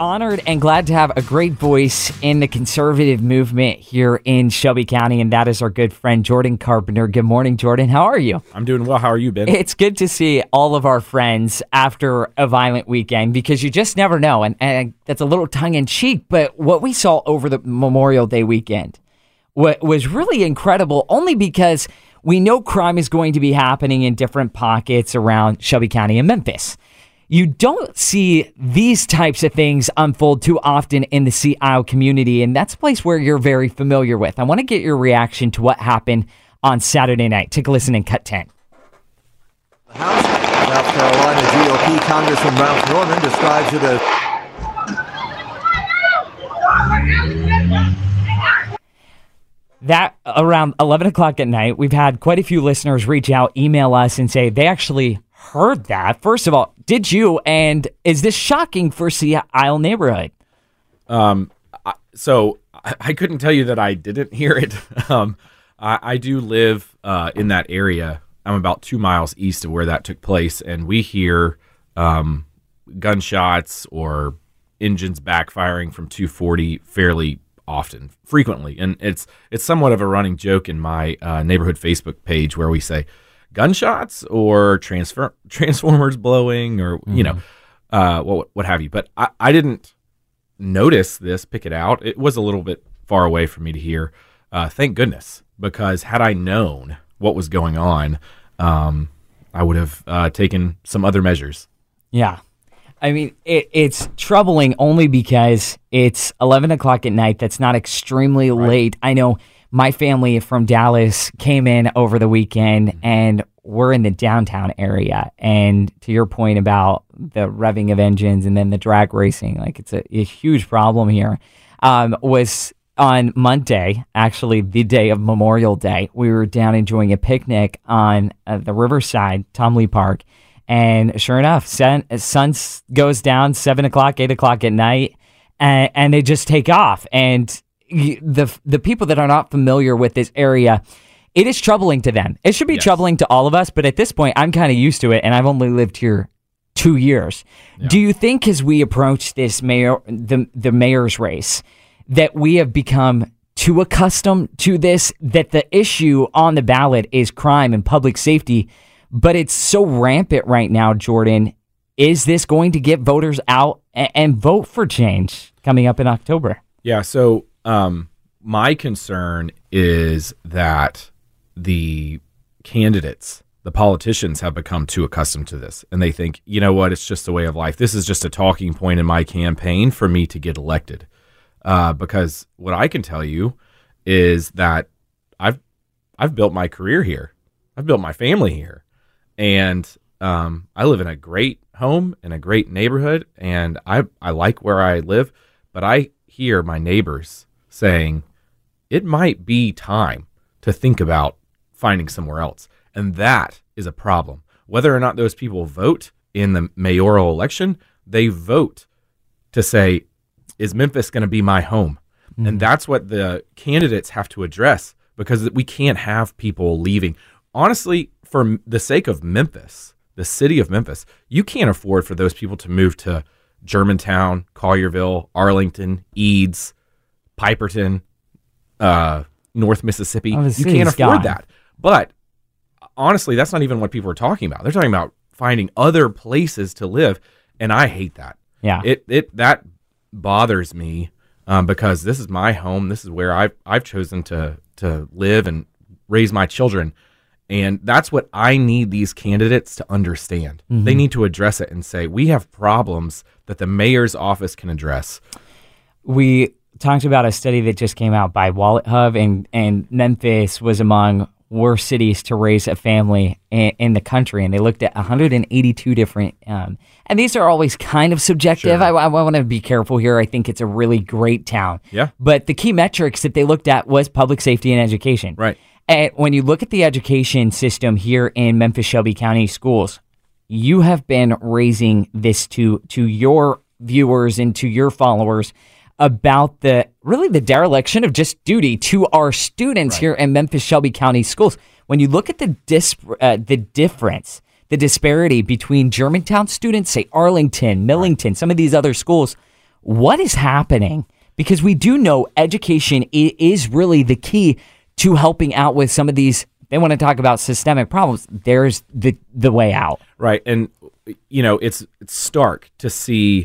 honored and glad to have a great voice in the conservative movement here in Shelby County, and that is our good friend Jordan Carpenter. Good morning, Jordan. How are you? I'm doing well. How are you, Ben? It's good to see all of our friends after a violent weekend because you just never know, and that's a little tongue-in-cheek, but what we saw over the Memorial Day weekend was really incredible, only because we know crime is going to be happening in different pockets around Shelby County and Memphis. You don't see these types of things unfold too often in the Sea Isle community, and that's a place where you're very familiar with. I want to get your reaction to what happened on Saturday night. Take a listen in Cut 10. The House of South Carolina GOP Congressman Ralph Norman describes it as that around 11 o'clock at night. We've had quite a few listeners reach out, email us, and say they actually heard that. First of all, did you? And is this shocking for Sea Isle neighborhood? So I couldn't tell you that I didn't hear it. I do live in that area. I'm about 2 miles east of where that took place, and we hear gunshots or engines backfiring from 240 fairly often, frequently, and it's somewhat of a running joke in my neighborhood Facebook page where we say gunshots or transformers blowing or what have you. But I didn't notice this, pick it out. It was a little bit far away for me to hear. Thank goodness, because had I known what was going on, I would have taken some other measures. Yeah. I mean, it's troubling only because it's 11 o'clock at night. That's not extremely late. I know my family from Dallas came in over the weekend, and we're in the downtown area. And to your point about the revving of engines and then the drag racing, like it's a huge problem here, was on Monday, actually the day of Memorial Day. We were down enjoying a picnic on the Riverside, Tom Lee Park. And sure enough, sun goes down 7 o'clock, 8 o'clock at night, and they just take off. And the people that are not familiar with this area, it is troubling to them. It should be troubling to all of us, but at this point, I'm kind of used to it, and I've only lived here 2 years. Yeah. Do you think as we approach this the mayor's race, that we have become too accustomed to this, that the issue on the ballot is crime and public safety, but it's so rampant right now, Jordan? Is this going to get voters out and vote for change coming up in October? Yeah, so my concern is that the candidates, the politicians, have become too accustomed to this. And they think, you know what, it's just a way of life. This is just a talking point in my campaign for me to get elected. Because what I can tell you is that I've built my career here. I've built my family here. And I live in a great home in a great neighborhood, and I like where I live, but I hear my neighbors saying it might be time to think about finding somewhere else. And that is a problem. Whether or not those people vote in the mayoral election, they vote to say, is Memphis going to be my home? Mm-hmm. And that's what the candidates have to address, because we can't have people leaving. Honestly, for the sake of Memphis, the city of Memphis, you can't afford for those people to move to Germantown, Collierville, Arlington, Eads, Piperton, North Mississippi. You can't afford that. But honestly, that's not even what people are talking about. They're talking about finding other places to live, and I hate that. Yeah, that bothers me because this is my home. This is where I've chosen to live and raise my children. And that's what I need these candidates to understand. Mm-hmm. They need to address it and say, we have problems that the mayor's office can address. We talked about a study that just came out by WalletHub, and Memphis was among worst cities to raise a family in the country. And they looked at 182 different, and these are always kind of subjective. Sure. I want to be careful here. I think it's a really great town. Yeah. But the key metrics that they looked at was public safety and education. Right. And when you look at the education system here in Memphis Shelby County schools, you have been raising this to your viewers and to your followers about the dereliction of just duty to our students here in Memphis Shelby County schools. When you look at the difference, the disparity between Germantown students, say Arlington, Millington, some of these other schools, what is happening? Because we do know education is really the key to helping out with some of these. They want to talk about systemic problems. There's the way out. Right. And, it's stark to see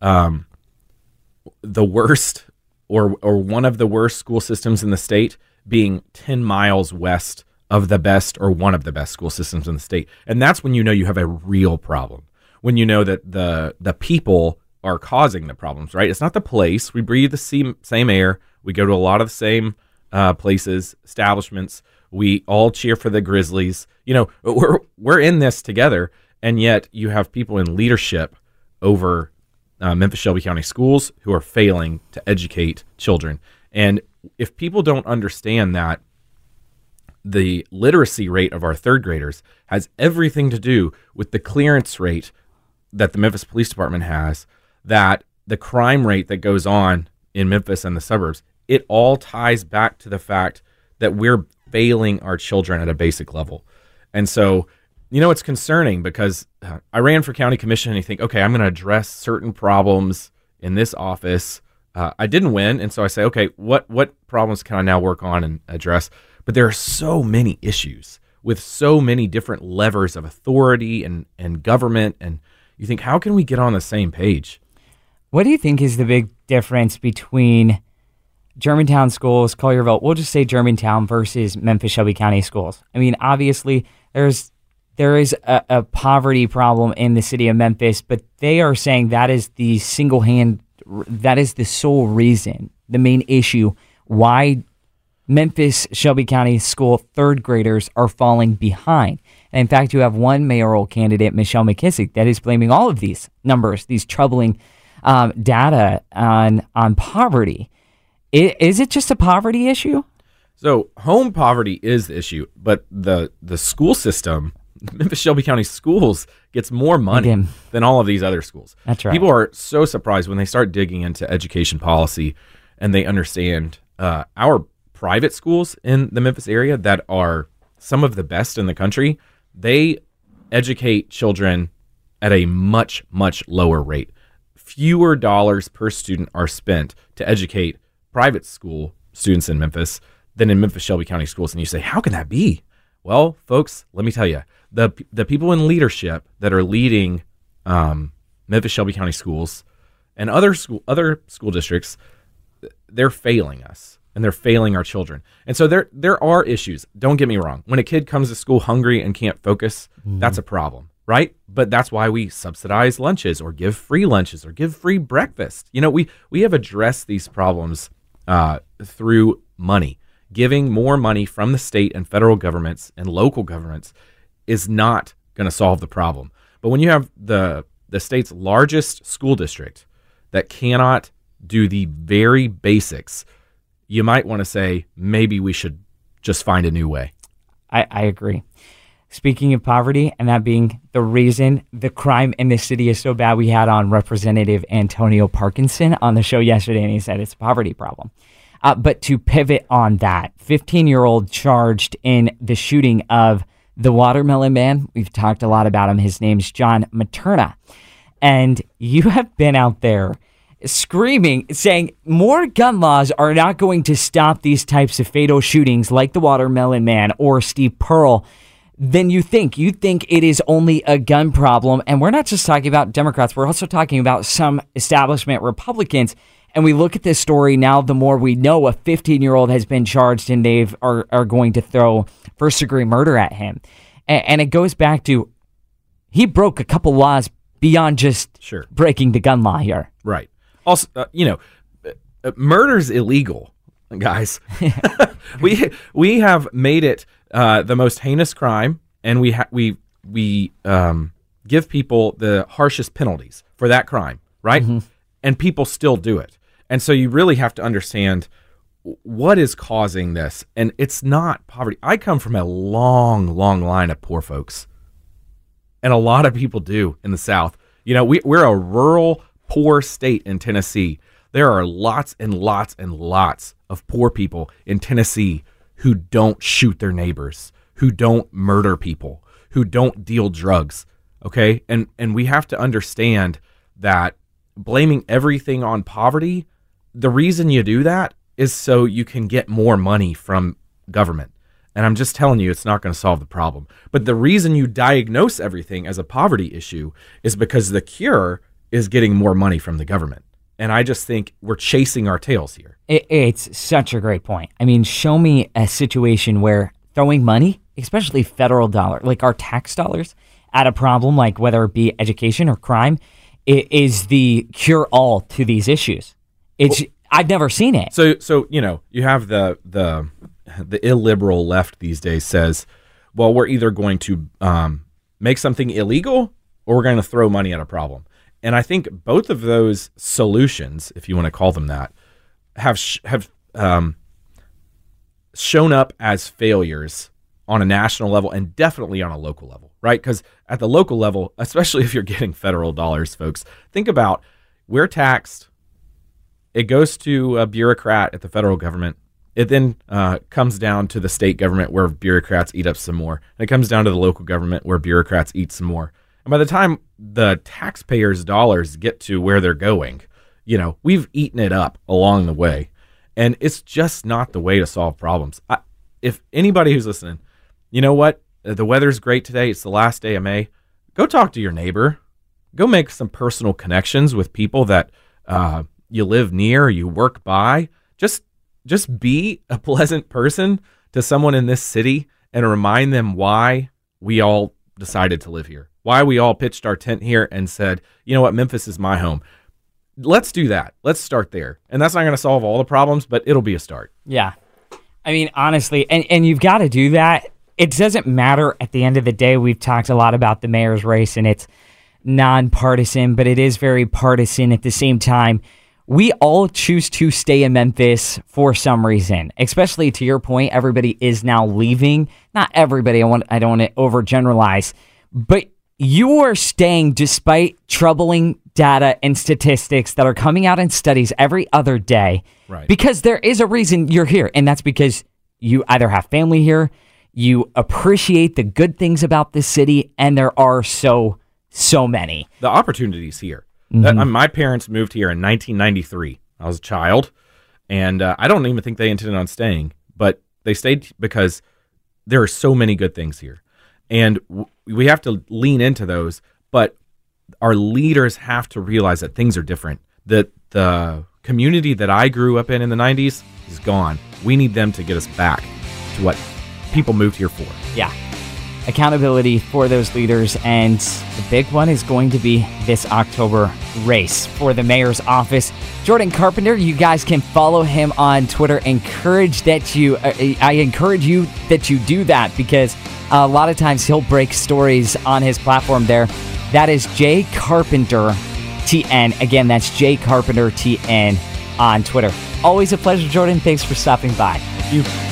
the worst or one of the worst school systems in the state being 10 miles west of the best or one of the best school systems in the state. And that's when you have a real problem, when you know that the people are causing the problems, right? It's not the place. We breathe the same air. We go to a lot of the same places, establishments. We all cheer for the Grizzlies. We're in this together, and yet you have people in leadership over Memphis Shelby County schools who are failing to educate children. And if people don't understand that the literacy rate of our third graders has everything to do with the clearance rate that the Memphis Police Department has, that the crime rate that goes on in Memphis and the suburbs, it all ties back to the fact that we're failing our children at a basic level. And so, it's concerning because I ran for county commission and you think, okay, I'm going to address certain problems in this office. I didn't win. And so I say, okay, what problems can I now work on and address? But there are so many issues with so many different levers of authority and government. And you think, how can we get on the same page? What do you think is the big difference between Germantown schools, Collierville, we'll just say Germantown versus Memphis Shelby County schools? I mean, obviously there is a poverty problem in the city of Memphis, but they are saying that is the sole reason, the main issue why Memphis Shelby County school third graders are falling behind. And in fact, you have one mayoral candidate, Michelle McKissick, that is blaming all of these numbers, these troubling data on poverty. Is it just a poverty issue? So home poverty is the issue, but the school system, Memphis Shelby County schools, gets more money than all of these other schools. That's right. People are so surprised when they start digging into education policy and they understand our private schools in the Memphis area that are some of the best in the country. They educate children at a much, much lower rate. Fewer dollars per student are spent to educate private school students in Memphis than in Memphis Shelby County schools. And you say, how can that be? Well, folks, let me tell you, the people in leadership that are leading Memphis Shelby County schools and other school districts, they're failing us and they're failing our children. And so there are issues. Don't get me wrong. When a kid comes to school hungry and can't focus, that's a problem, right? But that's why we subsidize lunches or give free lunches or give free breakfast. We have addressed these problems through money. Giving more money from the state and federal governments and local governments is not going to solve the problem. But when you have the state's largest school district that cannot do the very basics, you might want to say maybe we should just find a new way. I agree. Speaking of poverty, and that being the reason the crime in the city is so bad, we had on Representative Antonio Parkinson on the show yesterday, and he said it's a poverty problem. But to pivot on that, 15-year-old charged in the shooting of the Watermelon Man. We've talked a lot about him. His name's John Materna. And you have been out there screaming, saying more gun laws are not going to stop these types of fatal shootings like the Watermelon Man or Steve Pearl than you think. You think it is only a gun problem. And we're not just talking about Democrats. We're also talking about some establishment Republicans. And we look at this story now, the more we know, a 15-year-old has been charged and they are going to throw first-degree murder at him. And it goes back to he broke a couple laws beyond just breaking the gun law here. Right. Also, murder's illegal, guys. We have made it the most heinous crime, and we give people the harshest penalties for that crime, right? Mm-hmm. And people still do it. And so you really have to understand what is causing this. And it's not poverty. I come from a long, long line of poor folks. And a lot of people do in the South. We're a rural, poor state in Tennessee. There are lots and lots and lots of poor people in Tennessee who don't shoot their neighbors, who don't murder people, who don't deal drugs. Okay? And we have to understand that blaming everything on poverty, the reason you do that is so you can get more money from government. And I'm just telling you, it's not going to solve the problem. But the reason you diagnose everything as a poverty issue is because the cure is getting more money from the government. And I just think we're chasing our tails here. It's such a great point. I mean, show me a situation where throwing money, especially federal dollar, like our tax dollars, at a problem like whether it be education or crime, it is the cure-all to these issues. I've never seen it. So you have the illiberal left these days says, well, we're either going to make something illegal or we're going to throw money at a problem. And I think both of those solutions, if you want to call them that, have shown up as failures on a national level and definitely on a local level, right? Because at the local level, especially if you're getting federal dollars, folks, think about we're taxed. It goes to a bureaucrat at the federal government. It then comes down to the state government where bureaucrats eat up some more. And it comes down to the local government where bureaucrats eat some more. And by the time the taxpayers' dollars get to where they're going, we've eaten it up along the way. And it's just not the way to solve problems. If anybody who's listening, you know what? The weather's great today. It's the last day of May. Go talk to your neighbor. Go make some personal connections with people that you live near, you work by. Just be a pleasant person to someone in this city and remind them why we all decided to live here, why we all pitched our tent here and said, you know what, Memphis is my home. Let's do that. Let's start there. And that's not going to solve all the problems, but it'll be a start. Yeah. I mean, honestly, and you've got to do that. It doesn't matter at the end of the day. We've talked a lot about the mayor's race, and it's nonpartisan, but it is very partisan at the same time. We all choose to stay in Memphis for some reason, especially to your point, everybody is now leaving. Not everybody, I don't want to overgeneralize, but you are staying despite troubling data and statistics that are coming out in studies every other day. Right. Because there is a reason you're here, and that's because you either have family here, you appreciate the good things about this city, and there are so many. The opportunities here. Mm-hmm. My parents moved here in 1993. I was a child, and I don't even think they intended on staying, but they stayed because there are so many good things here. And we have to lean into those, but our leaders have to realize that things are different, that the community that I grew up in the 90s is gone. We need them to get us back to what people moved here for. Yeah. Accountability for those leaders, and the big one is going to be this October race for the mayor's office. Jordan Carpenter, you guys can follow him on Twitter. I encourage you that you do that, because a lot of times he'll break stories on his platform there. That is Jay Carpenter TN. Again, that's Jay Carpenter TN on Twitter. Always a pleasure, Jordan. Thanks for stopping by. Thank you.